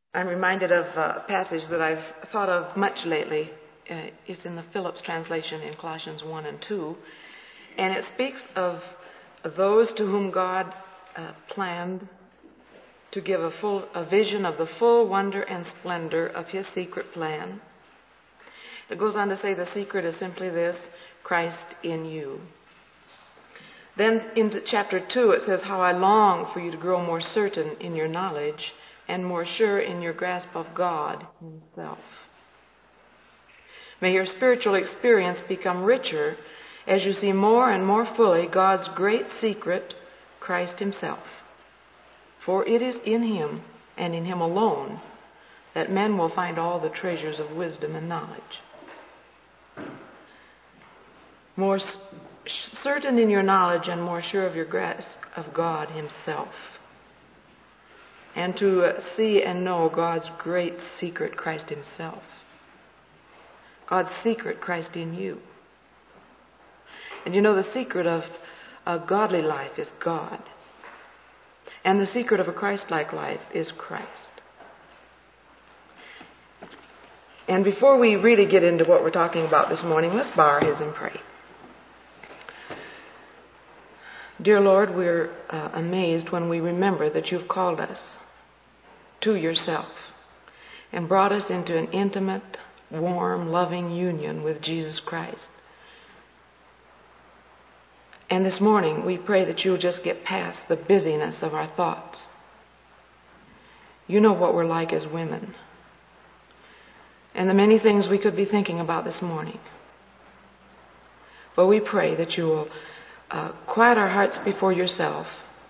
I'm reminded of a passage that I've thought of much lately. It's in the Phillips translation in Colossians 1 and 2. And it speaks of those to whom God planned to give a vision of the full wonder and splendor of His secret plan. It goes on to say the secret is simply this: Christ in you. Then into chapter 2 it says, how I long for you to grow more certain in your knowledge and more sure in your grasp of God Himself. May your spiritual experience become richer as you see more and more fully God's great secret, Christ Himself. For it is in Him and in Him alone that men will find all the treasures of wisdom and knowledge. More certain in your knowledge and more sure of your grasp of God Himself. And to see and know God's great secret, Christ Himself. God's secret, Christ in you. And you know, the secret of a godly life is God. And the secret of a Christ-like life is Christ. And before we really get into what we're talking about this morning, let's bow our heads and pray. Dear Lord, we're amazed when we remember that You've called us to Yourself and brought us into an intimate, warm, loving union with Jesus Christ. And this morning we pray that You'll just get past the busyness of our thoughts. You know what we're like as women and the many things we could be thinking about this morning. But we pray that You will quiet our hearts before Yourself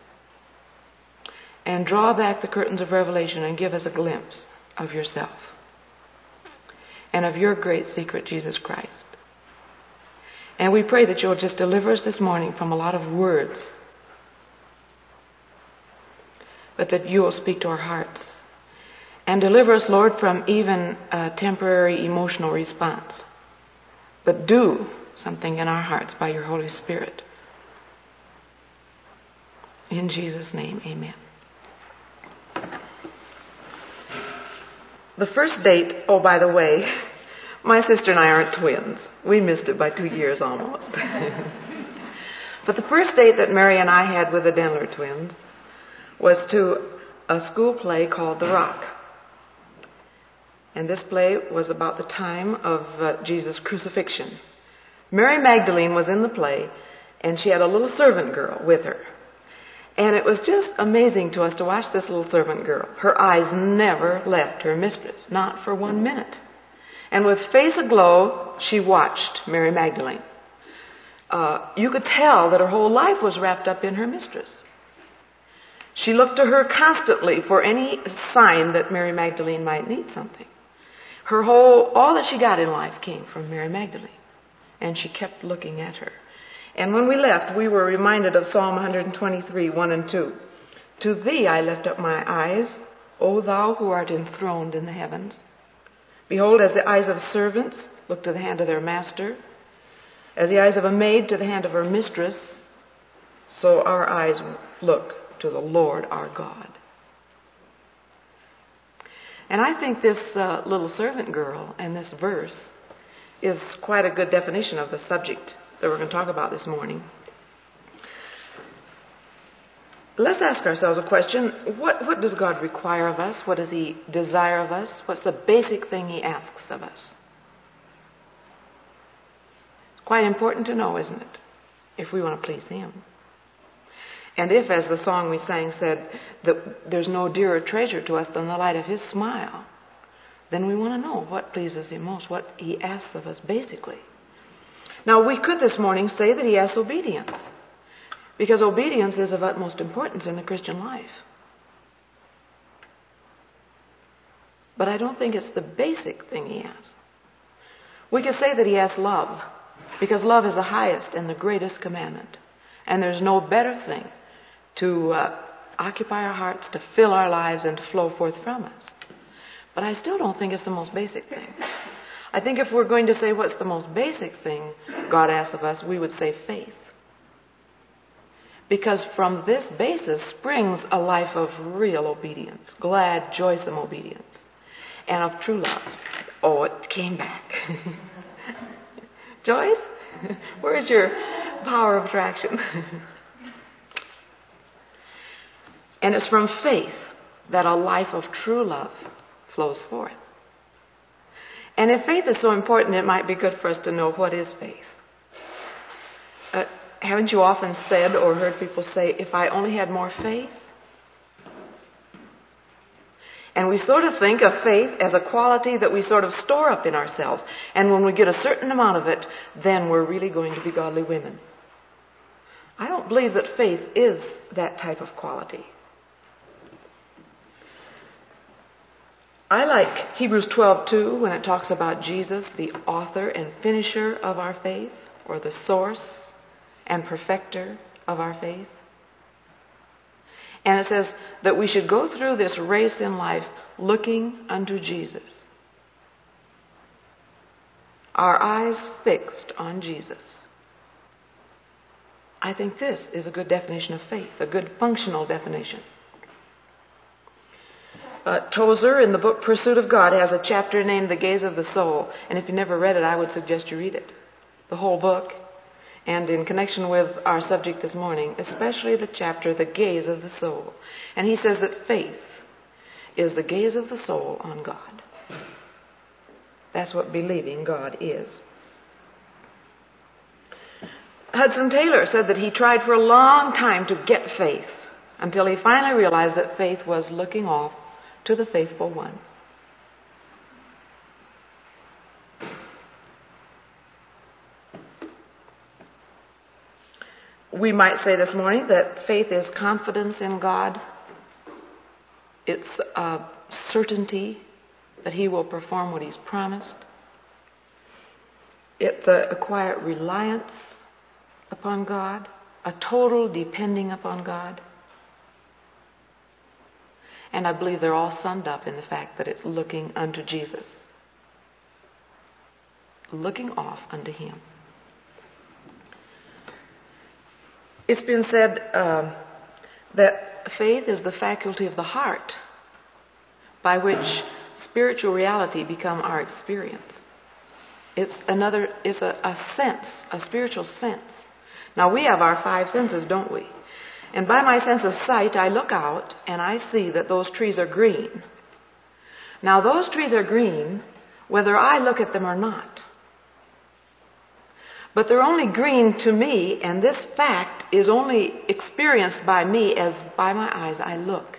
and draw back the curtains of revelation and give us a glimpse of Yourself and of Your great secret, Jesus Christ. And we pray that You'll just deliver us this morning from a lot of words, but that You will speak to our hearts and deliver us, Lord, from even a temporary emotional response, but do something in our hearts by Your Holy Spirit. In Jesus' name, amen. The first date, oh, by the way, my sister and I aren't twins. We missed it by 2 years almost. But the first date that Mary and I had with the Denler twins was to a school play called The Rock. And this play was about the time of Jesus' crucifixion. Mary Magdalene was in the play, and she had a little servant girl with her. And it was just amazing to us to watch this little servant girl. Her eyes never left her mistress, not for 1 minute. And with face aglow, she watched Mary Magdalene. You could tell that her whole life was wrapped up in her mistress. She looked to her constantly for any sign that Mary Magdalene might need something. All that she got in life came from Mary Magdalene. And she kept looking at her. And when we left, we were reminded of Psalm 123, 1 and 2. To Thee I lift up my eyes, O Thou who art enthroned in the heavens. Behold, as the eyes of servants look to the hand of their master, as the eyes of a maid to the hand of her mistress, so our eyes look to the Lord our God. And I think this little servant girl and this verse is quite a good definition of the subject that we're going to talk about this morning. Let's ask ourselves a question. What does God require of us? What does He desire of us? What's the basic thing He asks of us? It's quite important to know, isn't it? If we want to please Him. And if, as the song we sang said, that there's no dearer treasure to us than the light of His smile, then we want to know what pleases Him most, what He asks of us basically. Now, we could this morning say that He asks obedience, because obedience is of utmost importance in the Christian life. But I don't think it's the basic thing He asks. We could say that He asks love, because love is the highest and the greatest commandment. And there's no better thing to occupy our hearts, to fill our lives, and to flow forth from us. But I still don't think it's the most basic thing. I think if we're going to say what's the most basic thing God asks of us, we would say faith. Because from this basis springs a life of real obedience, glad, joysome obedience, and of true love. Oh, it came back. Joyce, where's your power of attraction? And it's from faith that a life of true love flows forth. And if faith is so important, it might be good for us to know what is faith. Haven't you often said or heard people say, if I only had more faith? And we sort of think of faith as a quality that we sort of store up in ourselves. And when we get a certain amount of it, then we're really going to be godly women. I don't believe that faith is that type of quality. I like Hebrews 12:2 when it talks about Jesus, the author and finisher of our faith, or the source and perfecter of our faith. And it says that we should go through this race in life looking unto Jesus. Our eyes fixed on Jesus. I think this is a good definition of faith, a good functional definition. Tozer, in the book Pursuit of God, has a chapter named The Gaze of the Soul. And if you never read it, I would suggest you read it. The whole book. And in connection with our subject this morning, especially the chapter, The Gaze of the Soul. And he says that faith is the gaze of the soul on God. That's what believing God is. Hudson Taylor said that he tried for a long time to get faith until he finally realized that faith was looking off to the faithful one. We might say this morning that faith is confidence in God. It's a certainty that He will perform what He's promised. It's a quiet reliance upon God, a total depending upon God. And I believe they're all summed up in the fact that it's looking unto Jesus. Looking off unto Him. It's been said that faith is the faculty of the heart by which spiritual reality become our experience. It's a sense, a spiritual sense. Now we have our five senses, don't we? And by my sense of sight, I look out and I see that those trees are green. Now those trees are green whether I look at them or not. But they're only green to me, and this fact is only experienced by me as by my eyes I look.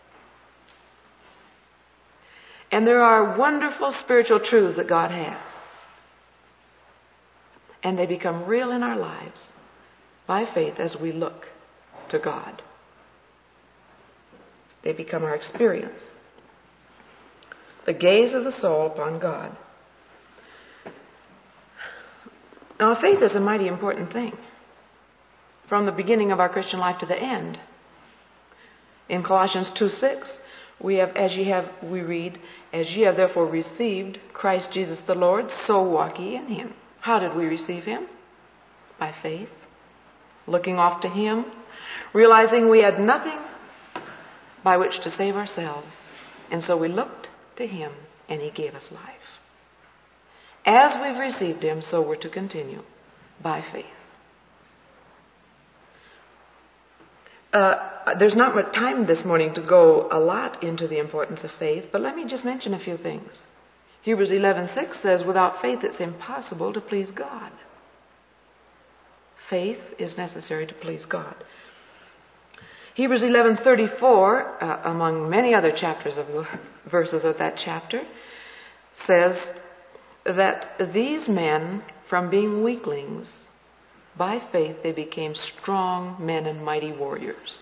And there are wonderful spiritual truths that God has. And they become real in our lives by faith as we look to God. They become our experience. The gaze of the soul upon God. Now, faith is a mighty important thing. From the beginning of our Christian life to the end. In Colossians 2:6, we read, as ye have therefore received Christ Jesus the Lord, so walk ye in Him. How did we receive Him? By faith. Looking off to Him, realizing we had nothing by which to save ourselves. And so we looked to Him and He gave us life. As we've received Him, so we're to continue by faith. There's not much time this morning to go a lot into the importance of faith, but let me just mention a few things. Hebrews 11:6 says, without faith it's impossible to please God. Faith is necessary to please God. Hebrews 11:34, among many other chapters of the verses of that chapter, says that these men, from being weaklings, by faith they became strong men and mighty warriors.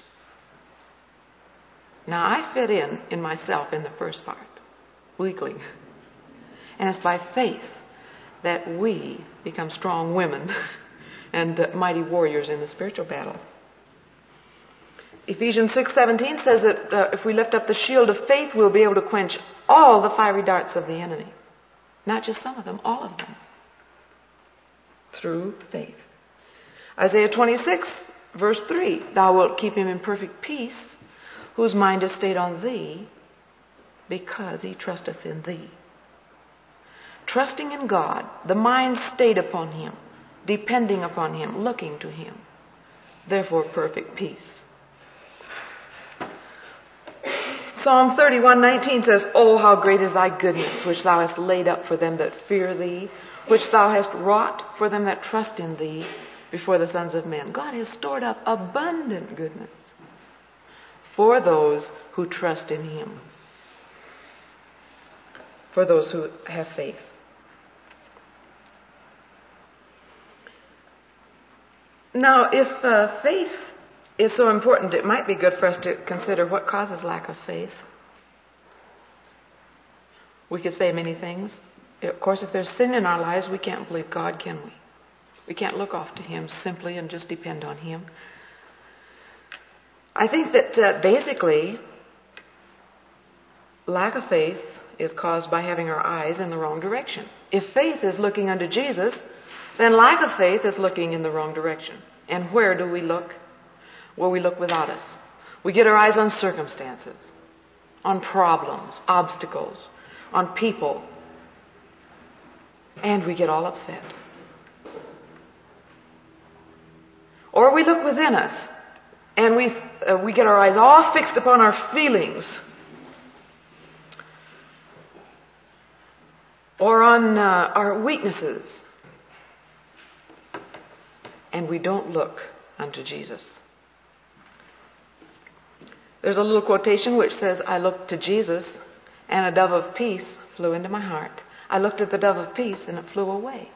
Now I fit in myself in the first part, weakling. And it's by faith that we become strong women and mighty warriors in the spiritual battle. Ephesians 6:17 says that if we lift up the shield of faith, we'll be able to quench all the fiery darts of the enemy. Not just some of them, all of them. Through faith. Isaiah 26 Verse 3, thou wilt keep him in perfect peace, whose mind is stayed on thee, because he trusteth in thee. Trusting in God, the mind stayed upon him, depending upon him, looking to him. Therefore, perfect peace. Psalm 31:19 says, "Oh, how great is thy goodness, which thou hast laid up for them that fear thee, which thou hast wrought for them that trust in thee before the sons of men." God has stored up abundant goodness for those who trust in him, for those who have faith. Now, if faith is so important, it might be good for us to consider what causes lack of faith. We could say many things. Of course, if there's sin in our lives, we can't believe God, can we? We can't look off to him simply and just depend on him. I think that basically, lack of faith is caused by having our eyes in the wrong direction. If faith is looking unto Jesus, then lack of faith is looking in the wrong direction. And where do we look? Well, we look without us. We get our eyes on circumstances, on problems, obstacles, on people, and we get all upset. Or we look within us, and we get our eyes all fixed upon our feelings, or on our weaknesses, and we don't look unto Jesus. There's a little quotation which says, "I looked to Jesus, and a dove of peace flew into my heart. I looked at the dove of peace, and it flew away."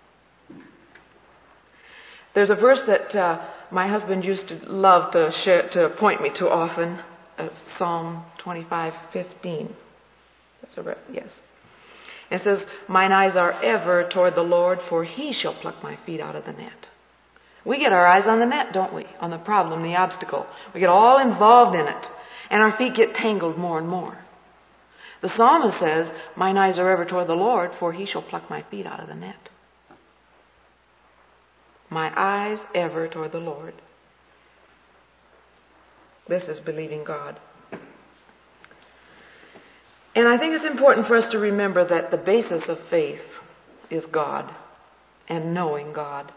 There's a verse that my husband used to love to point me to often, Psalm 25:15. Yes. It says, "Mine eyes are ever toward the Lord, for he shall pluck my feet out of the net." We get our eyes on the net, don't we? On the problem, the obstacle. We get all involved in it, and our feet get tangled more and more. The psalmist says, "Mine eyes are ever toward the Lord, for he shall pluck my feet out of the net." My eyes ever toward the Lord. This is believing God. And I think it's important for us to remember that the basis of faith is God and knowing God.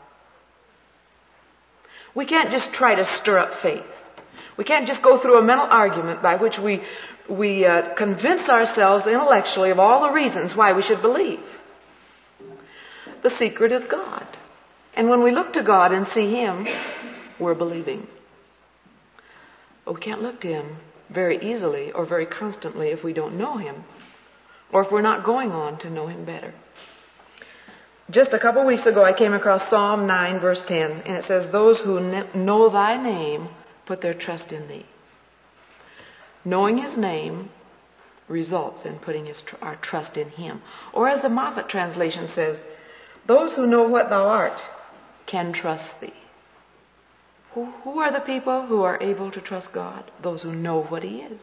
We can't just try to stir up faith. We can't just go through a mental argument by which we convince ourselves intellectually of all the reasons why we should believe. The secret is God. And when we look to God and see him, we're believing. But we can't look to him very easily or very constantly if we don't know him, or if we're not going on to know him better. Just a couple weeks ago, I came across Psalm 9, verse 10, and it says, "Those who know thy name put their trust in thee." Knowing his name results in putting our trust in him. Or as the Moffat translation says, "Those who know what thou art can trust thee." Who are the people who are able to trust God? Those who know what he is.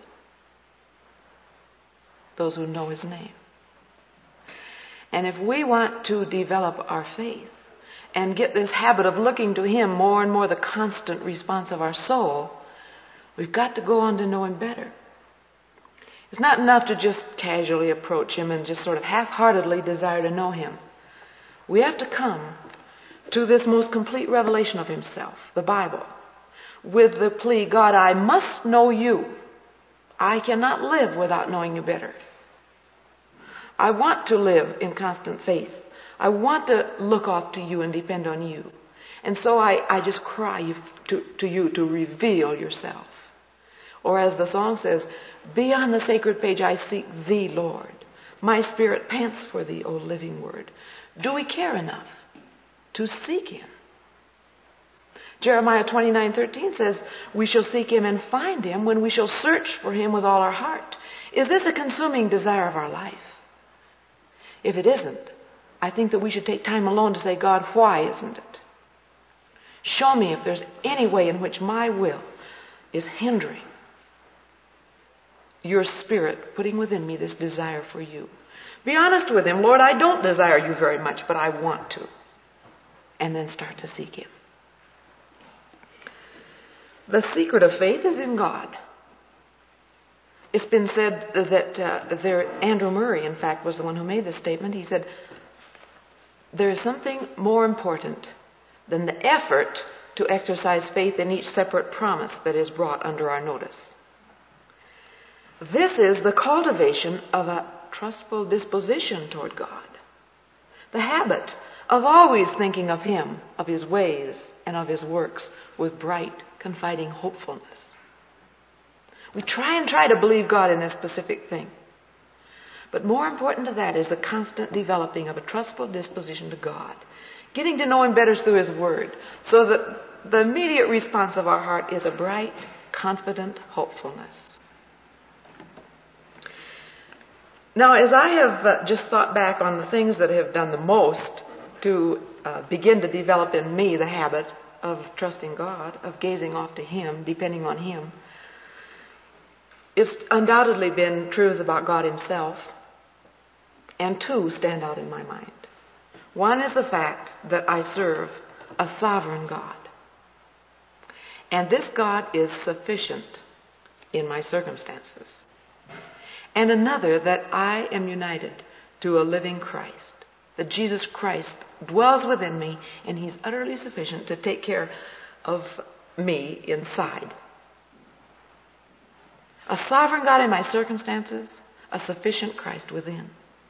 Those who know his name. And if we want to develop our faith and get this habit of looking to him more and more, the constant response of our soul, we've got to go on to know him better. It's not enough to just casually approach him and just sort of half-heartedly desire to know him. We have to come to this most complete revelation of himself, the Bible, with the plea, "God, I must know you. I cannot live without knowing you better. I want to live in constant faith. I want to look off to you and depend on you. And so I just cry to you to reveal yourself." Or as the song says, "Beyond the sacred page I seek thee, Lord. My spirit pants for thee, O living word." Do we care enough to seek him? Jeremiah 29:13 says, "We shall seek him and find him when we shall search for him with all our heart." Is this a consuming desire of our life? If it isn't, I think that we should take time alone to say, "God, why isn't it? Show me if there's any way in which my will is hindering your spirit putting within me this desire for you." Be honest with him. "Lord, I don't desire you very much, but I want to." And then start to seek him. The secret of faith is in God. It's been said that Andrew Murray, in fact, was the one who made this statement. He said, there is something more important than the effort to exercise faith in each separate promise that is brought under our notice. This is the cultivation of a trustful disposition toward God. The habit of always thinking of Him, of His ways, and of His works with bright, confiding hopefulness. We try to believe God in this specific thing. But more important to that is the constant developing of a trustful disposition to God. Getting to know Him better through His Word. So that the immediate response of our heart is a bright, confident hopefulness. Now, as I have just thought back on the things that have done the most to begin to develop in me the habit of trusting God, of gazing off to Him, depending on Him, it's undoubtedly been truths about God Himself, and two stand out in my mind. One is the fact that I serve a sovereign God, and this God is sufficient in my circumstances. And another, that I am united to a living Christ, that Jesus Christ dwells within me, and He's utterly sufficient to take care of me inside. A sovereign God in my circumstances, a sufficient Christ within.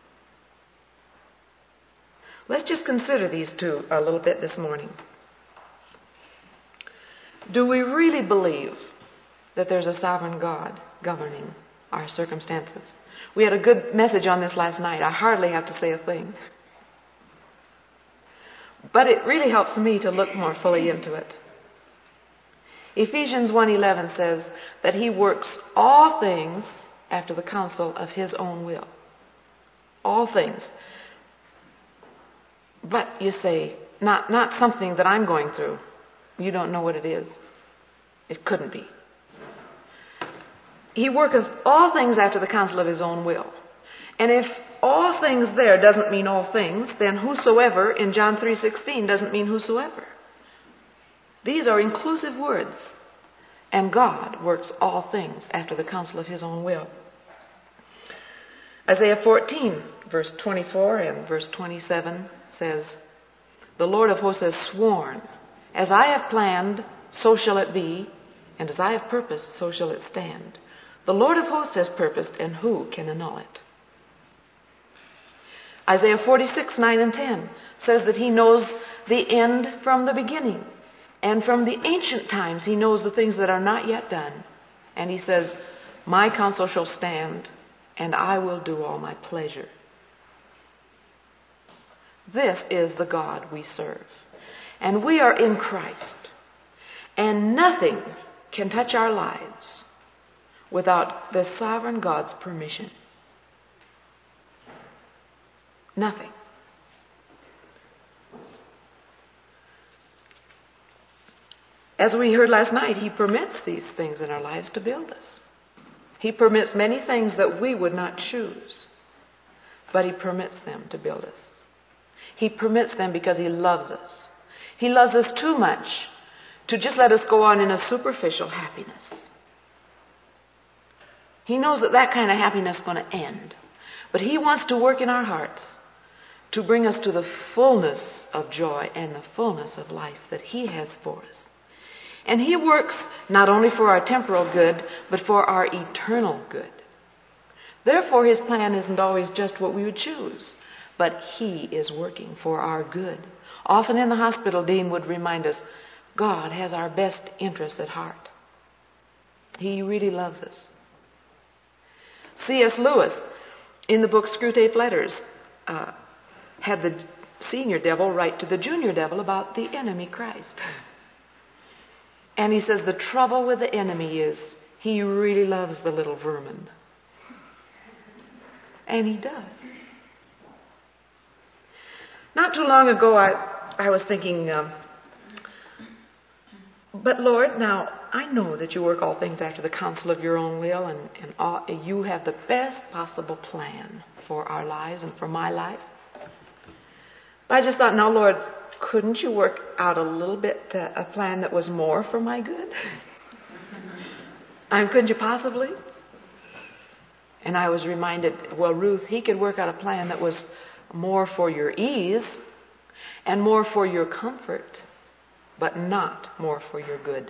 Let's just consider these two a little bit this morning. Do we really believe that there's a sovereign God governing our circumstances? We had a good message on this last night. I hardly have to say a thing. But it really helps me to look more fully into it. Ephesians 1:11 says that He works all things after the counsel of His own will. All things. But you say, not something that I'm going through. You don't know what it is. It couldn't be. He worketh all things after the counsel of His own will. And if all things there doesn't mean all things, then whosoever in John 3:16 doesn't mean whosoever. These are inclusive words. And God works all things after the counsel of His own will. Isaiah 14, verse 24 and verse 27 says, the Lord of hosts has sworn, as I have planned, so shall it be, and as I have purposed, so shall it stand. The Lord of hosts has purposed, and who can annul it? Isaiah 46, 9 and 10 says that He knows the end from the beginning. And from the ancient times He knows the things that are not yet done. And He says, my counsel shall stand, and I will do all my pleasure. This is the God we serve. And we are in Christ. And nothing can touch our lives without the sovereign God's permission. Nothing. As we heard last night, He permits these things in our lives to build us. He permits many things that we would not choose, but He permits them to build us. He permits them because He loves us. He loves us too much to just let us go on in a superficial happiness. He knows that kind of happiness is going to end. But He wants to work in our hearts to bring us to the fullness of joy and the fullness of life that He has for us. And He works not only for our temporal good, but for our eternal good. Therefore, His plan isn't always just what we would choose, but He is working for our good. Often in the hospital, Dean would remind us, God has our best interests at heart. He really loves us. C.S. Lewis, in the book Screwtape Letters, had the senior devil write to the junior devil about the enemy Christ. And he says the trouble with the enemy is he really loves the little vermin. And he does. Not too long ago, I was thinking, but Lord, now I know that you work all things after the counsel of your own will, and you have the best possible plan for our lives and for my life. But I just thought, now Lord, couldn't you work out a little bit, a plan that was more for my good? Couldn't you possibly? And I was reminded, well, Ruth, he could work out a plan that was more for your ease and more for your comfort, but not more for your good.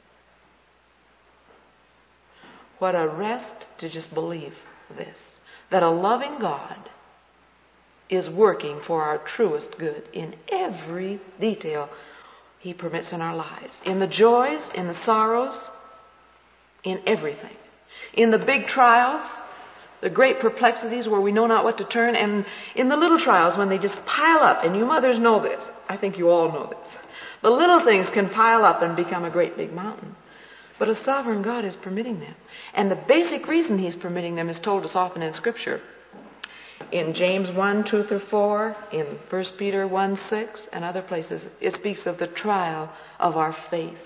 What a rest to just believe this, that a loving God is working for our truest good in every detail He permits in our lives. In the joys, in the sorrows, in everything. In the big trials, the great perplexities where we know not what to turn, and in the little trials when they just pile up, and you mothers know this. I think you all know this. The little things can pile up and become a great big mountain. But a sovereign God is permitting them. And the basic reason He's permitting them is told us often in Scripture. In James 1:2-4, in 1 Peter 1:6, and other places, it speaks of the trial of our faith.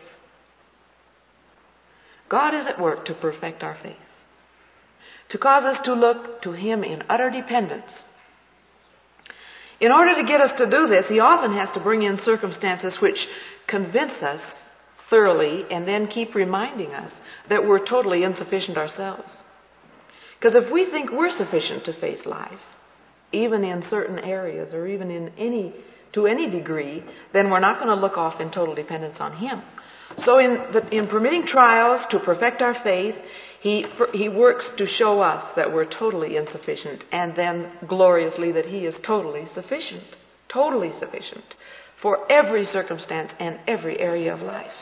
God is at work to perfect our faith, to cause us to look to Him in utter dependence. In order to get us to do this, He often has to bring in circumstances which convince us thoroughly and then keep reminding us that we're totally insufficient ourselves. Because if we think we're sufficient to face life, even in certain areas or even to any degree, then we're not going to look off in total dependence on Him. So in permitting trials to perfect our faith, He works to show us that we're totally insufficient, and then gloriously that He is totally sufficient for every circumstance and every area of life.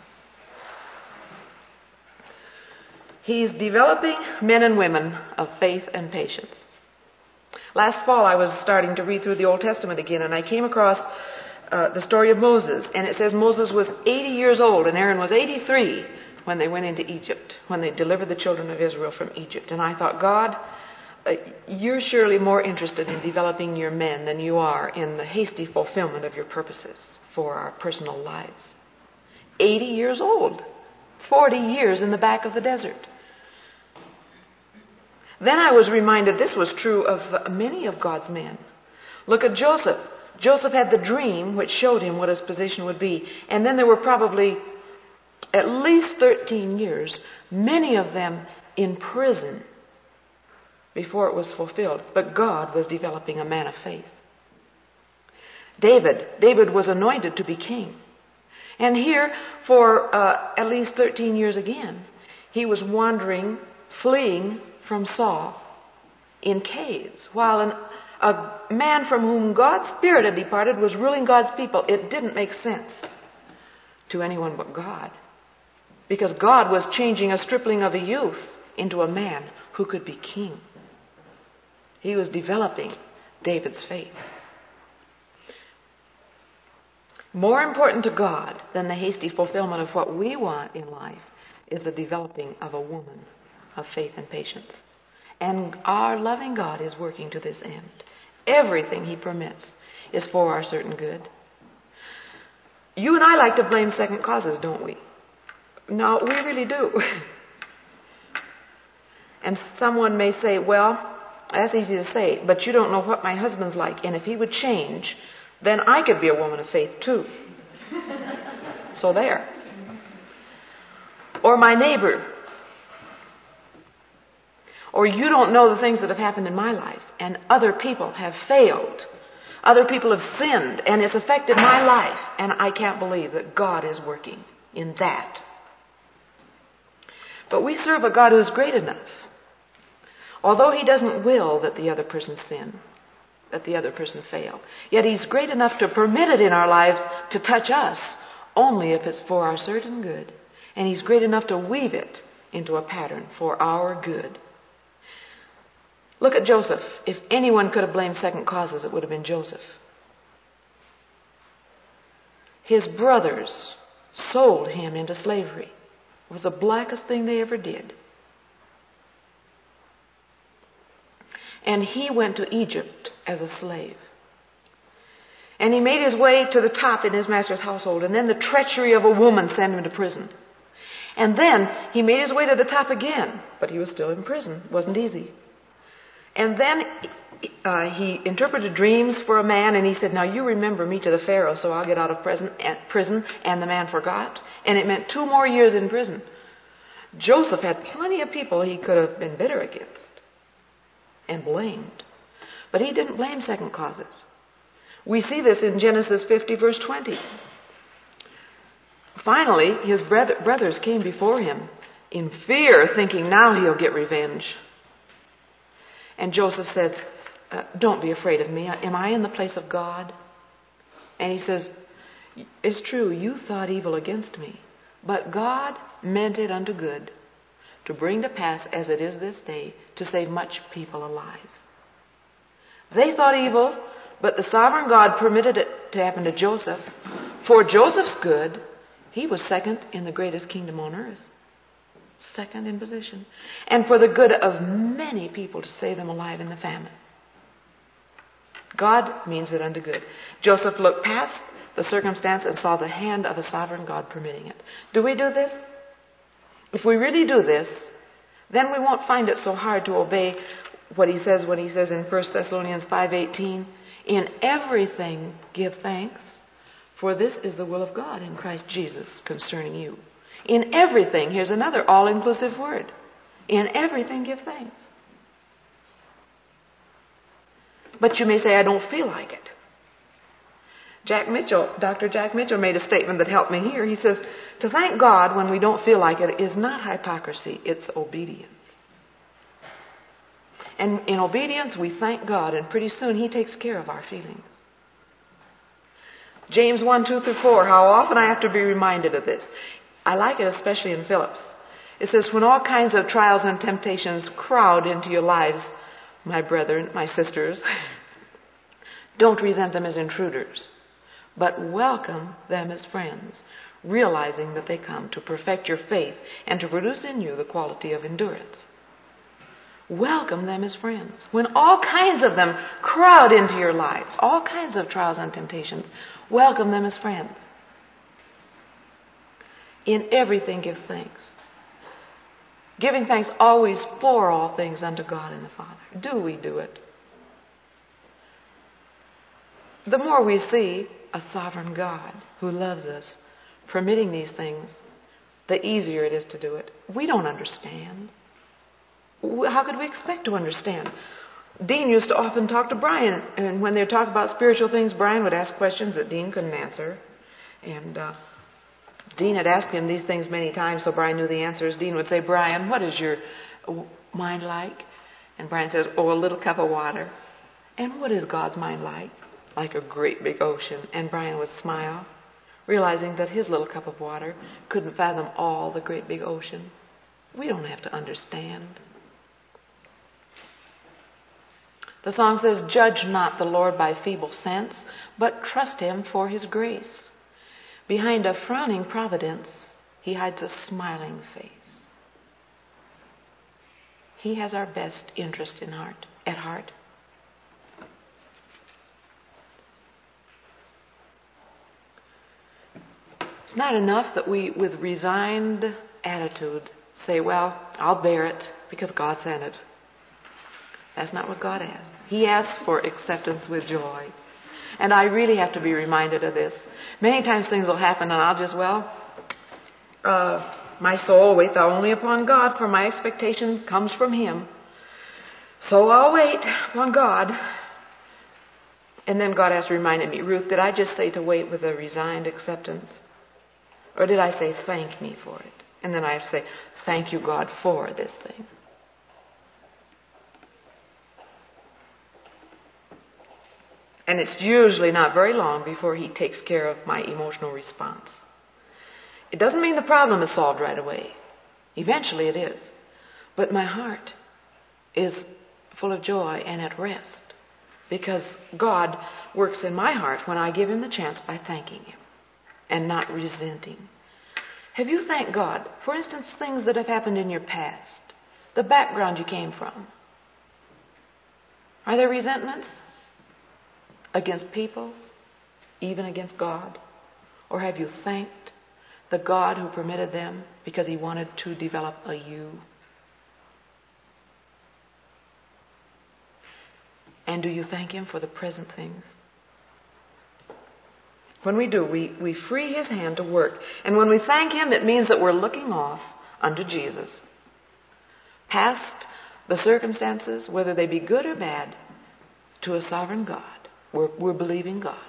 He's developing men and women of faith and patience. Last fall I was starting to read through the Old Testament again, and I came across the story of Moses, and it says Moses was 80 years old and Aaron was 83 when they went into Egypt, when they delivered the children of Israel from Egypt. And I thought, God, you're surely more interested in developing your men than you are in the hasty fulfillment of your purposes for our personal lives. 80 years old, 40 years in the back of the desert. Then I was reminded this was true of many of God's men. Look at Joseph. Joseph had the dream which showed him what his position would be. And then there were probably at least 13 years, many of them in prison before it was fulfilled. But God was developing a man of faith. David was anointed to be king. And here, for at least 13 years again, he was wandering, fleeing from Saul in caves, while a man from whom God's Spirit had departed was ruling God's people. It didn't make sense to anyone but God, because God was changing a stripling of a youth into a man who could be king. He was developing David's faith. More important to God than the hasty fulfillment of what we want in life is the developing of a woman of faith and patience. And our loving God is working to this end. Everything He permits is for our certain good. You and I like to blame second causes, don't we? No, we really do. And someone may say, well, that's easy to say, but you don't know what my husband's like, and if he would change, then I could be a woman of faith too. So there. Or my neighbor. Or you don't know the things that have happened in my life, and other people have failed. Other people have sinned, and it's affected my life, and I can't believe that God is working in that. But we serve a God who is great enough. Although He doesn't will that the other person sin, that the other person fail, yet He's great enough to permit it in our lives to touch us only if it's for our certain good. And He's great enough to weave it into a pattern for our good. Look at Joseph. If anyone could have blamed second causes, it would have been Joseph. His brothers sold him into slavery. It was the blackest thing they ever did. And he went to Egypt as a slave. And he made his way to the top in his master's household. And then the treachery of a woman sent him to prison. And then he made his way to the top again. But he was still in prison. It wasn't easy. And then he interpreted dreams for a man, and he said, now you remember me to the Pharaoh, so I'll get out of prison. And the man forgot. And it meant 2 more years in prison. Joseph had plenty of people he could have been bitter against and blamed. But he didn't blame second causes. We see this in Genesis 50, verse 20. Finally, his brothers came before him in fear, thinking now he'll get revenge. And Joseph said, don't be afraid of me. Am I in the place of God? And he says, it's true, you thought evil against me, but God meant it unto good, to bring to pass as it is this day, to save much people alive. They thought evil, but the sovereign God permitted it to happen to Joseph. For Joseph's good, he was second in the greatest kingdom on earth. Second in position. And for the good of many people, to save them alive in the famine. God means it unto good. Joseph looked past the circumstance and saw the hand of a sovereign God permitting it. Do we do this? If we really do this, then we won't find it so hard to obey what he says when he says in 1 Thessalonians 5:18, in everything give thanks, for this is the will of God in Christ Jesus concerning you. In everything, here's another all-inclusive word. In everything give thanks. But you may say, I don't feel like it. Dr. Jack Mitchell made a statement that helped me here. He says, to thank God when we don't feel like it is not hypocrisy, it's obedience. And in obedience, we thank God, and pretty soon He takes care of our feelings. James 1:2-4, how often I have to be reminded of this. I like it especially in Phillips. It says, when all kinds of trials and temptations crowd into your lives, my brethren, my sisters, don't resent them as intruders, but welcome them as friends, realizing that they come to perfect your faith and to produce in you the quality of endurance. Welcome them as friends. When all kinds of them crowd into your lives, all kinds of trials and temptations, welcome them as friends. In everything give thanks. Giving thanks always for all things unto God and the Father. Do we do it? The more we see a sovereign God who loves us permitting these things, the easier it is to do it. We don't understand. How could we expect to understand? Dean used to often talk to Brian, and when they would talk about spiritual things, Brian would ask questions that Dean couldn't answer. And Dean had asked him these things many times, so Brian knew the answers. Dean would say, Brian, what is your mind like? And Brian says, oh, a little cup of water. And what is God's mind like? Like a great big ocean. And Brian would smile, realizing that his little cup of water couldn't fathom all the great big ocean. We don't have to understand. The song says, judge not the Lord by feeble sense, but trust Him for His grace. Behind a frowning providence, He hides a smiling face. He has our best interest at heart. It's not enough that we, with resigned attitude, say, well, I'll bear it because God sent it. That's not what God asks. He asks for acceptance with joy. And I really have to be reminded of this. Many times things will happen and I'll just, my soul, wait thou only upon God, for my expectation comes from Him. So I'll wait upon God. And then God has reminded me, Ruth, did I just say to wait with a resigned acceptance? Or did I say, thank me for it? And then I have to say, thank you, God, for this thing. And it's usually not very long before He takes care of my emotional response. It doesn't mean the problem is solved right away. Eventually it is. But my heart is full of joy and at rest because God works in my heart when I give Him the chance by thanking Him and not resenting. Have you thanked God? For instance, things that have happened in your past, the background you came from. Are there resentments? Against people, even against God? Or have you thanked the God who permitted them because He wanted to develop a you? And do you thank Him for the present things? When we do, we free His hand to work. And when we thank Him, it means that we're looking off unto Jesus, past the circumstances, whether they be good or bad, to a sovereign God. We're believing God.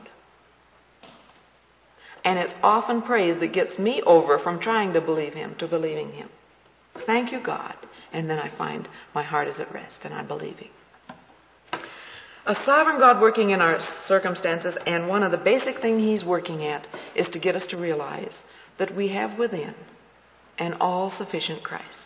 And it's often praise that gets me over from trying to believe Him to believing Him. Thank you, God. And then I find my heart is at rest and I'm believing. A sovereign God working in our circumstances, and one of the basic things He's working at is to get us to realize that we have within an all-sufficient Christ.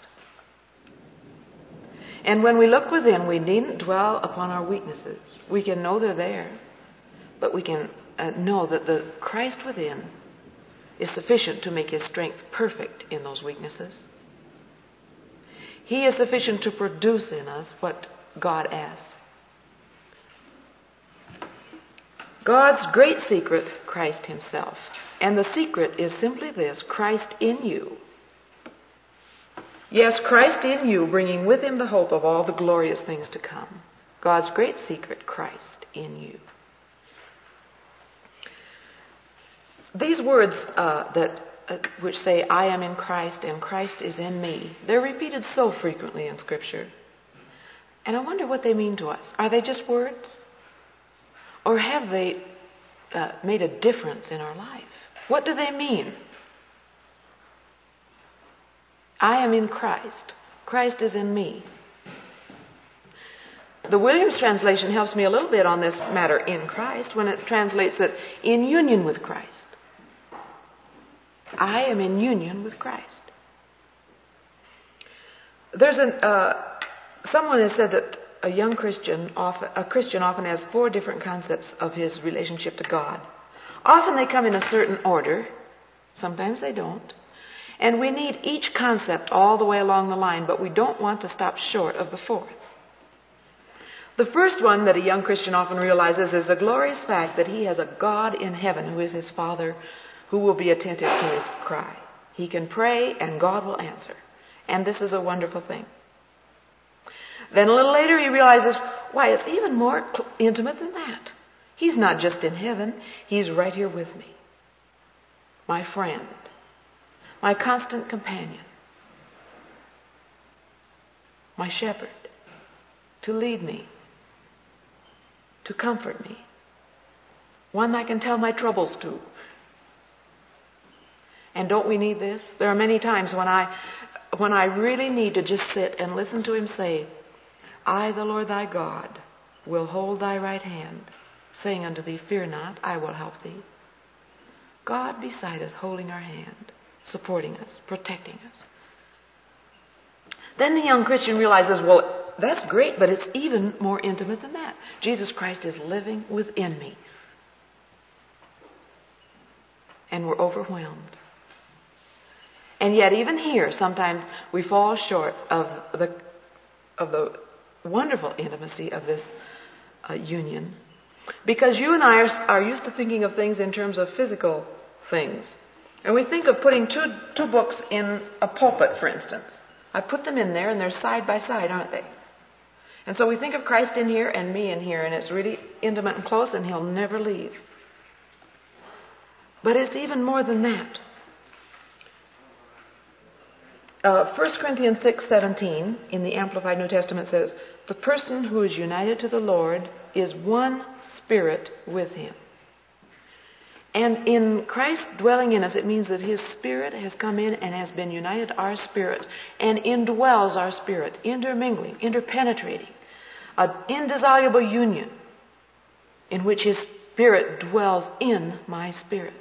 And when we look within, we needn't dwell upon our weaknesses. We can know they're there, but we can know that the Christ within is sufficient to make His strength perfect in those weaknesses. He is sufficient to produce in us what God asks. God's great secret, Christ Himself. And the secret is simply this: Christ in you. Yes, Christ in you, bringing with Him the hope of all the glorious things to come. God's great secret, Christ in you. These words which say, I am in Christ and Christ is in me, they're repeated so frequently in Scripture. And I wonder what they mean to us. Are they just words? Or have they made a difference in our life? What do they mean? I am in Christ. Christ is in me. The Williams translation helps me a little bit on this matter, in Christ, when it translates it in union with Christ. I am in union with Christ. There's someone has said that a Christian often has 4 different concepts of his relationship to God. Often they come in a certain order. Sometimes they don't. And we need each concept all the way along the line, but we don't want to stop short of the 4th. The first one that a young Christian often realizes is the glorious fact that he has a God in heaven who is his Father, who will be attentive to his cry. He can pray and God will answer. And this is a wonderful thing. Then a little later he realizes, why, it's even more intimate than that. He's not just in heaven, He's right here with me. My friend, my constant companion, my shepherd, to lead me, to comfort me, one I can tell my troubles to. And don't we need this? There are many times when I really need to just sit and listen to Him say, I, the Lord thy God, will hold thy right hand, saying unto thee, fear not, I will help thee. God beside us, holding our hand, supporting us, protecting us. Then the young Christian realizes, well, that's great, but it's even more intimate than that. Jesus Christ is living within me. And we're overwhelmed. And yet even here, sometimes we fall short of the wonderful intimacy of this union. Because you and I are used to thinking of things in terms of physical things. And we think of putting two books in a pulpit, for instance. I put them in there and they're side by side, aren't they? And so we think of Christ in here and me in here, and it's really intimate and close, and He'll never leave. But it's even more than that. 1 Corinthians 6:17 in the Amplified New Testament says, the person who is united to the Lord is one spirit with Him. And in Christ dwelling in us, it means that His Spirit has come in and has been united to our spirit and indwells our spirit, intermingling, interpenetrating, an indissoluble union in which His Spirit dwells in my spirit.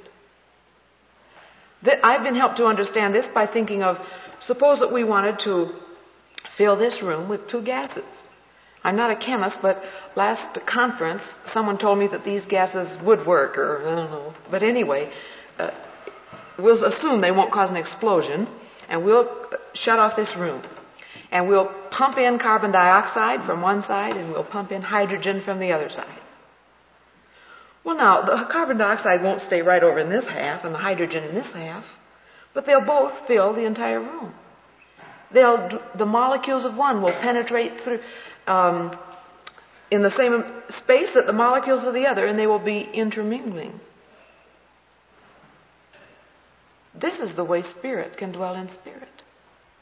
I've been helped to understand this by thinking of, suppose that we wanted to fill this room with 2 gases. I'm not a chemist, but last conference, someone told me that these gases would work, or I don't know. But anyway, we'll assume they won't cause an explosion, and we'll shut off this room. And we'll pump in carbon dioxide from one side, and we'll pump in hydrogen from the other side. Well, now, the carbon dioxide won't stay right over in this half, and the hydrogen in this half, but they'll both fill the entire room. The molecules of one will penetrate through in the same space that the molecules of the other, and they will be intermingling. This is the way spirit can dwell in spirit.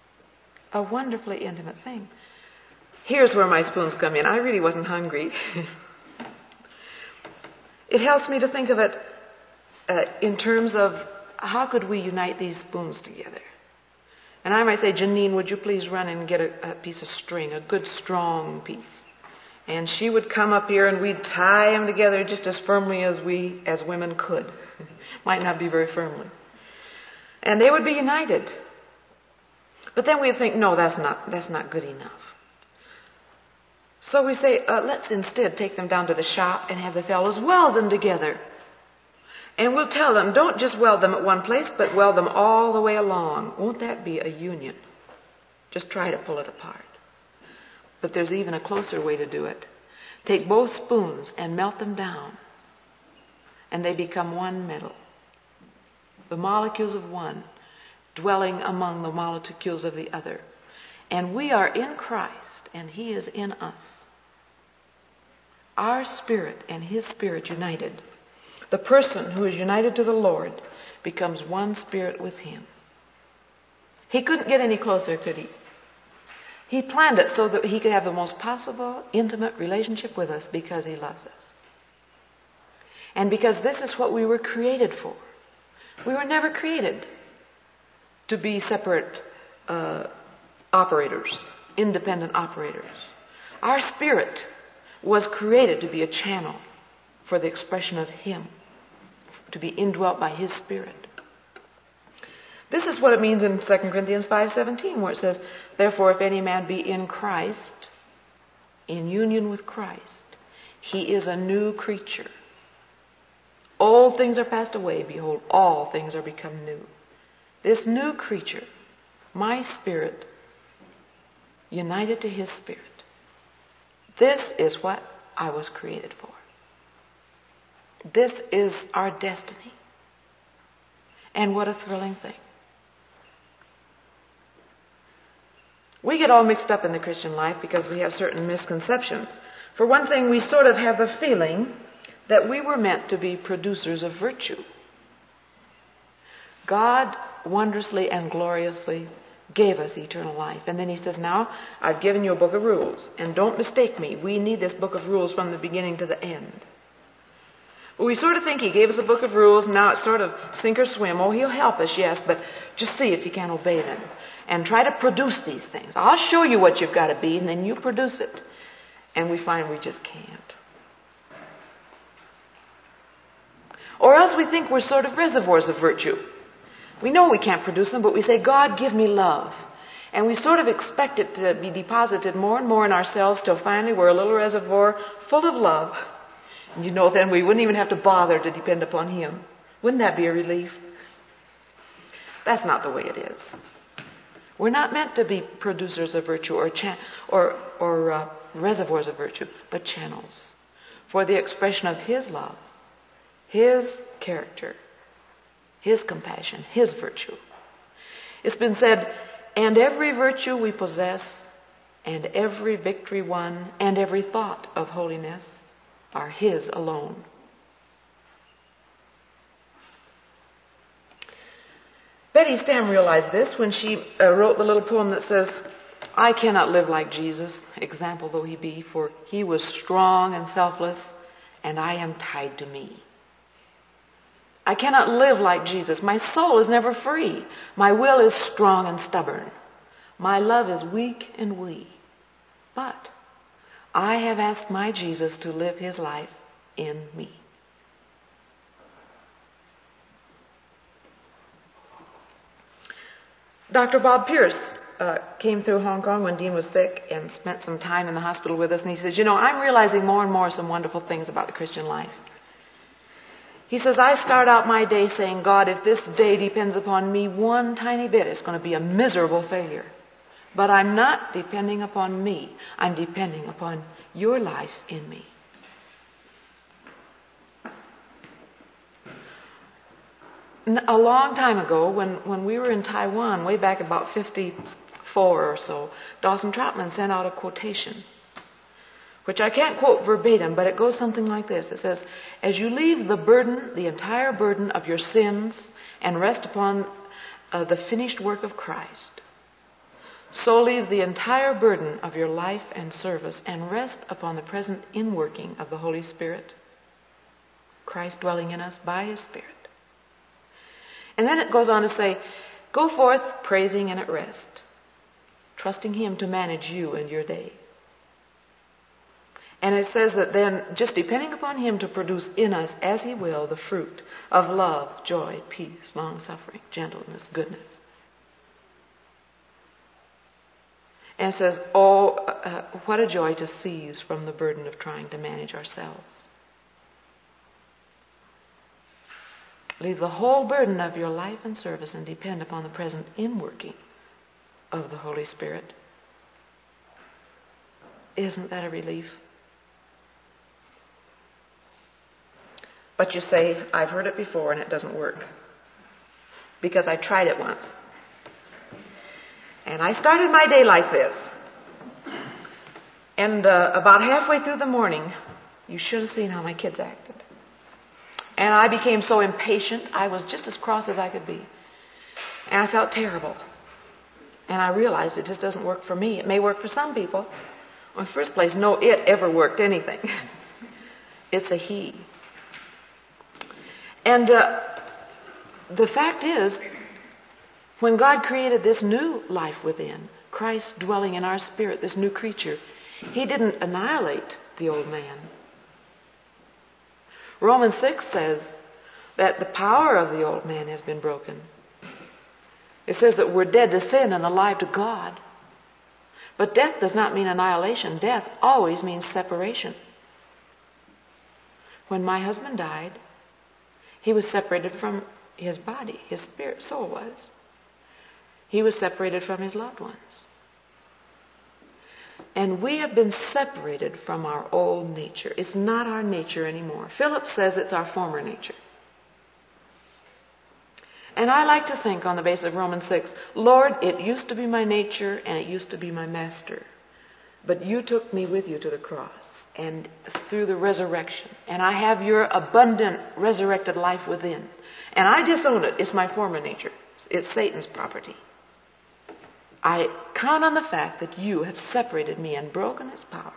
a wonderfully intimate thing. Here's where my spoons come in. I really wasn't hungry. It helps me to think of it in terms of how could we unite these spoons together. And I might say, Janine, would you please run and get a piece of string, a good strong piece. And she would come up here and we'd tie them together just as firmly as we, as women could. Might not be very firmly. And they would be united. But then we'd think, no, that's not good enough. So we say, let's instead take them down to the shop and have the fellows weld them together. And we'll tell them, don't just weld them at one place, but weld them all the way along. Won't that be a union? Just try to pull it apart. But there's even a closer way to do it. Take both spoons and melt them down, and they become one metal. The molecules of one dwelling among the molecules of the other. And we are in Christ, and He is in us. Our spirit and His spirit united. The person who is united to the Lord becomes one spirit with Him. He couldn't get any closer, could he? He planned it so that He could have the most possible intimate relationship with us because He loves us. And because this is what we were created for. We were never created to be separate operators, independent operators. Our spirit was created to be a channel for the expression of Him, to be indwelt by His Spirit. This is what it means in 2 Corinthians 5:17, where it says, therefore, if any man be in Christ, in union with Christ, he is a new creature. Old things are passed away. Behold, all things are become new. This new creature, my spirit, united to His Spirit. This is what I was created for. This is our destiny. And what a thrilling thing. We get all mixed up in the Christian life because we have certain misconceptions. For one thing, we sort of have the feeling that we were meant to be producers of virtue. God wondrously and gloriously gave us eternal life. And then He says, now, I've given you a book of rules. And don't mistake me, we need this book of rules from the beginning to the end. But we sort of think He gave us a book of rules, and now it's sort of sink or swim. Oh, He'll help us, yes, but just see if you can obey them. And try to produce these things. I'll show you what you've got to be, and then you produce it. And we find we just can't. Or else we think we're sort of reservoirs of virtue. We know we can't produce them, but we say, God, give me love. And we sort of expect it to be deposited more and more in ourselves till finally we're a little reservoir full of love. And you know, then we wouldn't even have to bother to depend upon Him. Wouldn't that be a relief? That's not the way it is. We're not meant to be producers of virtue or reservoirs of virtue, but channels for the expression of His love, His character, His compassion, His virtue. It's been said, and every virtue we possess, and every victory won, and every thought of holiness are His alone. Betty Stam realized this when she wrote the little poem that says, I cannot live like Jesus, example though He be, for He was strong and selfless, and I am tied to me. I cannot live like Jesus. My soul is never free. My will is strong and stubborn. My love is weak and wee. But I have asked my Jesus to live His life in me. Dr. Bob Pierce came through Hong Kong when Dean was sick and spent some time in the hospital with us. And he says, I'm realizing more and more some wonderful things about the Christian life. He says, I start out my day saying, God, if this day depends upon me one tiny bit, it's going to be a miserable failure. But I'm not depending upon me. I'm depending upon your life in me. A long time ago, when we were in Taiwan, way back about 54 or so, Dawson Trotman sent out a quotation, which I can't quote verbatim, but it goes something like this. It says, as you leave the burden, the entire burden of your sins, and rest upon the finished work of Christ, So leave the entire burden of your life and service and rest upon the present inworking of the Holy Spirit, Christ dwelling in us by His Spirit. And then it goes on to say, go forth praising and at rest, trusting Him to manage you and your day. And it says that then, just depending upon Him to produce in us, as He will, the fruit of love, joy, peace, long-suffering, gentleness, goodness. And it says, what a joy to cease from the burden of trying to manage ourselves. Leave the whole burden of your life and service and depend upon the present inworking of the Holy Spirit. Isn't that a relief? But you say, I've heard it before and it doesn't work. Because I tried it once. And I started my day like this. And about halfway through the morning, you should have seen how my kids acted. And I became so impatient, I was just as cross as I could be. And I felt terrible. And I realized it just doesn't work for me. It may work for some people. Well, in the first place, no it ever worked anything. It's a he. And the fact is, when God created this new life within, Christ dwelling in our spirit, this new creature, He didn't annihilate the old man. Romans 6 says that the power of the old man has been broken. It says that we're dead to sin and alive to God. But death does not mean annihilation. Death always means separation. When my husband died, he was separated from his body, his spirit, soul was. He was separated from his loved ones. And we have been separated from our old nature. It's not our nature anymore. Philip says it's our former nature. And I like to think on the basis of Romans 6, Lord, it used to be my nature and it used to be my master. But you took me with you to the cross and through the resurrection. And I have your abundant resurrected life within. And I disown it. It's my former nature. It's Satan's property. I count on the fact that you have separated me and broken his power.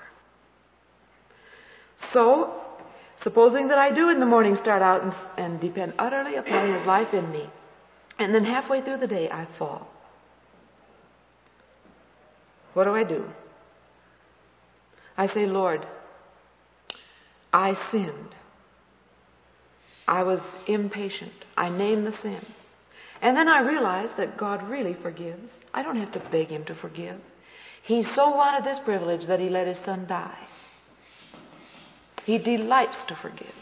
So, supposing that I do in the morning start out and depend utterly upon his life in me, and then halfway through the day I fall. What do? I say, Lord, I sinned. I was impatient. I named the sin. And then I realized that God really forgives. I don't have to beg him to forgive. He so wanted this privilege that he let his son die. He delights to forgive.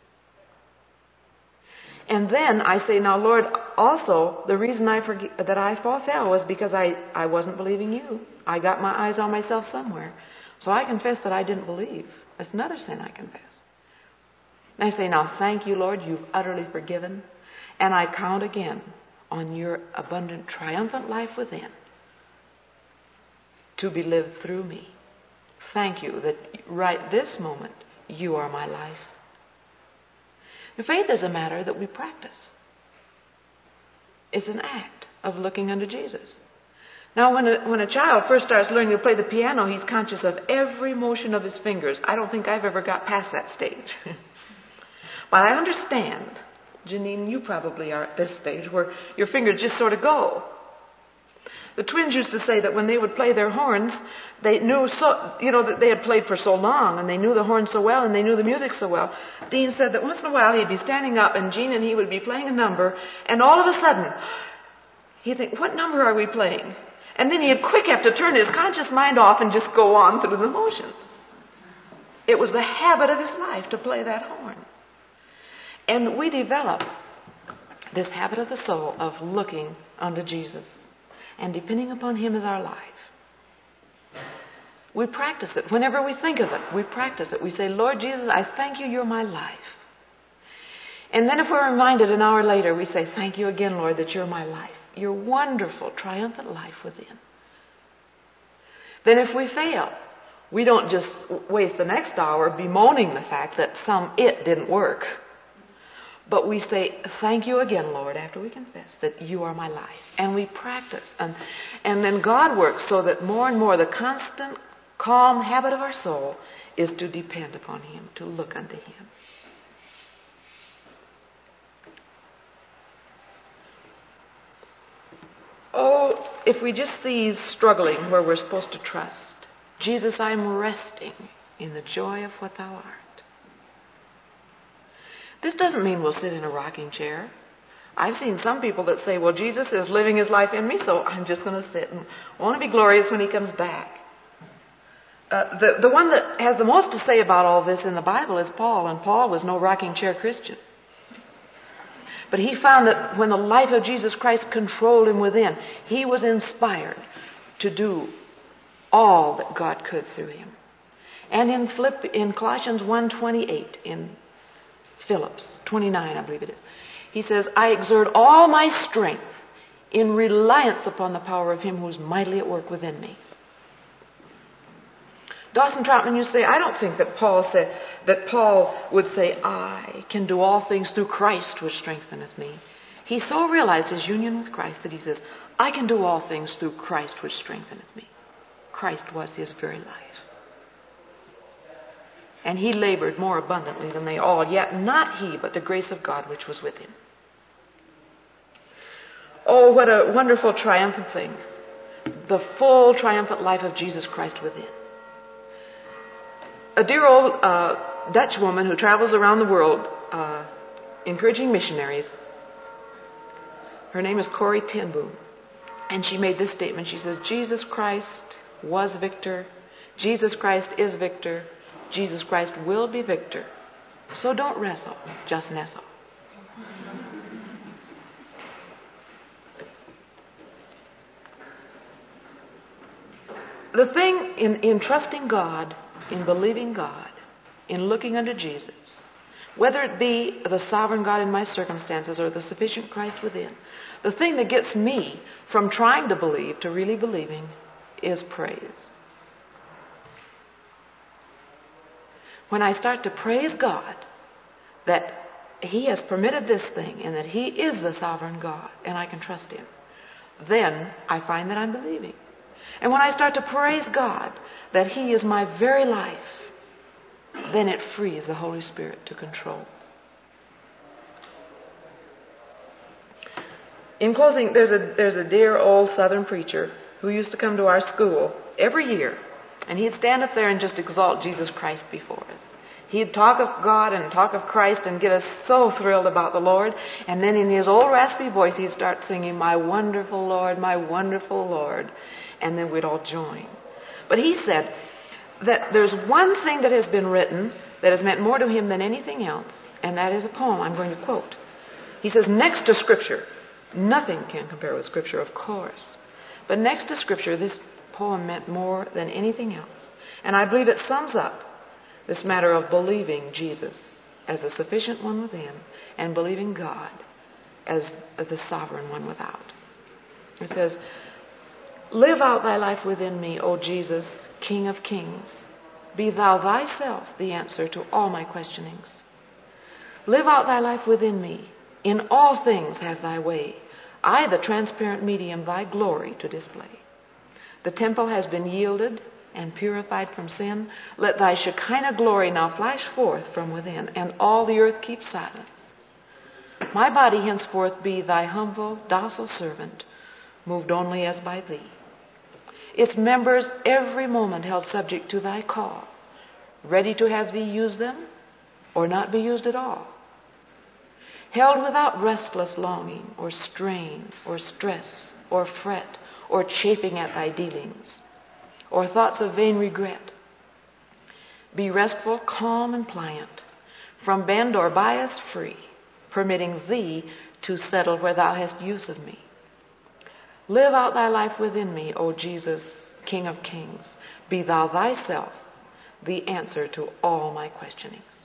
And then I say, now Lord, also the reason that I fell was because I wasn't believing you. I got my eyes on myself somewhere. So I confess that I didn't believe. That's another sin I confess. And I say, now thank you, Lord, you've utterly forgiven. And I count again on your abundant, triumphant life within to be lived through me. Thank you that right this moment you are my life. The faith is a matter that we practice. It's an act of looking unto Jesus. Now, when a child first starts learning to play the piano, he's conscious of every motion of his fingers. I don't think I've ever got past that stage. But I understand, Janine, you probably are at this stage where your fingers just sort of go. The twins used to say that when they would play their horns, they knew that they had played for so long and they knew the horn so well and they knew the music so well. Dean said that once in a while he'd be standing up and Jean and he would be playing a number and all of a sudden he'd think, what number are we playing? And then he'd quick have to turn his conscious mind off and just go on through the motions. It was the habit of his life to play that horn. And we develop this habit of the soul of looking unto Jesus and depending upon him as our life. We practice it. Whenever we think of it, we practice it. We say, Lord Jesus, I thank you, you're my life. And then if we're reminded an hour later, we say, thank you again, Lord, that you're my life. Your wonderful, triumphant life within. Then if we fail, we don't just waste the next hour bemoaning the fact that it didn't work. But we say, thank you again, Lord, after we confess that you are my life. And we practice. And then God works so that more and more the constant, calm habit of our soul is to depend upon him, to look unto him. Oh, if we just cease struggling where we're supposed to trust. Jesus, I'm resting in the joy of what thou art. This doesn't mean we'll sit in a rocking chair. I've seen some people that say, well, Jesus is living his life in me, so I'm just going to sit and want to be glorious when he comes back. The one that has the most to say about all this in the Bible is Paul, and Paul was no rocking chair Christian. But he found that when the life of Jesus Christ controlled him within, he was inspired to do all that God could through him. And in Colossians 1:28, in Phillips 29, I believe it is, he says, I exert all my strength in reliance upon the power of him who is mightily at work within me. Dawson Troutman, you say, I don't think that Paul would say, I can do all things through Christ which strengtheneth me. He so realized his union with Christ that he says, I can do all things through Christ which strengtheneth me. Christ was his very life. And he labored more abundantly than they all, yet not he, but the grace of God which was with him. Oh, what a wonderful triumphant thing. The full triumphant life of Jesus Christ within. A dear old Dutch woman who travels around the world encouraging missionaries. Her name is Corrie ten Boom. And she made this statement. She says, Jesus Christ was victor. Jesus Christ is victor. Jesus Christ will be victor. So don't wrestle, just nestle. The thing in trusting God, in believing God, in looking unto Jesus, whether it be the sovereign God in my circumstances or the sufficient Christ within, the thing that gets me from trying to believe to really believing is praise. When I start to praise God that he has permitted this thing and that he is the sovereign God and I can trust him, then I find that I'm believing. And when I start to praise God that he is my very life, then it frees the Holy Spirit to control. In closing, there's a dear old Southern preacher who used to come to our school every year, and he'd stand up there and just exalt Jesus Christ before us. He'd talk of God and talk of Christ and get us so thrilled about the Lord, and then in his old raspy voice he'd start singing, my wonderful Lord, and then we'd all join. But he said that there's one thing that has been written that has meant more to him than anything else, and that is a poem I'm going to quote. He says, next to Scripture, nothing can compare with Scripture, of course, but next to Scripture, this poem meant more than anything else. And I believe it sums up this matter of believing Jesus as the sufficient one within and believing God as the sovereign one without. It says, live out thy life within me, O Jesus, King of kings. Be thou thyself the answer to all my questionings. Live out thy life within me. In all things have thy way. I, the transparent medium, thy glory to display. The temple has been yielded and purified from sin. Let thy Shekinah glory now flash forth from within, and all the earth keep silence. My body henceforth be thy humble, docile servant, moved only as by thee. Its members every moment held subject to thy call, ready to have thee use them or not be used at all. Held without restless longing or strain or stress or fret or chafing at thy dealings or thoughts of vain regret. Be restful, calm, and pliant, from bend or bias free, permitting thee to settle where thou hast use of me. Live out thy life within me, O Jesus, King of kings. Be thou thyself the answer to all my questionings.